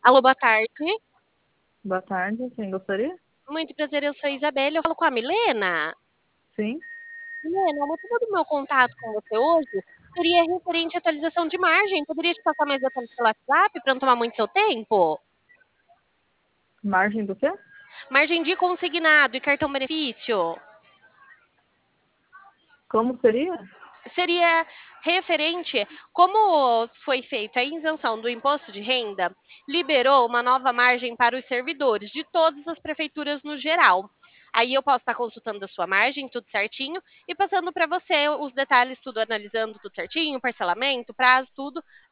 Alô, boa tarde. Boa tarde, quem gostaria? Muito prazer, eu sou a Isabelle. Eu falo com a Milena. Sim. Milena, o motivo do meu contato com você hoje seria referente à atualização de margem. Poderia te passar mais detalhes pelo WhatsApp para não tomar muito seu tempo? Margem do quê? Margem de consignado e cartão benefício. Como seria? Seria referente, como foi feita a isenção do imposto de renda, liberou uma nova margem para os servidores de todas as prefeituras no geral. Aí eu posso estar consultando a sua margem, tudo certinho, e passando para você os detalhes, tudo analisando tudo certinho, parcelamento, prazo, tudo,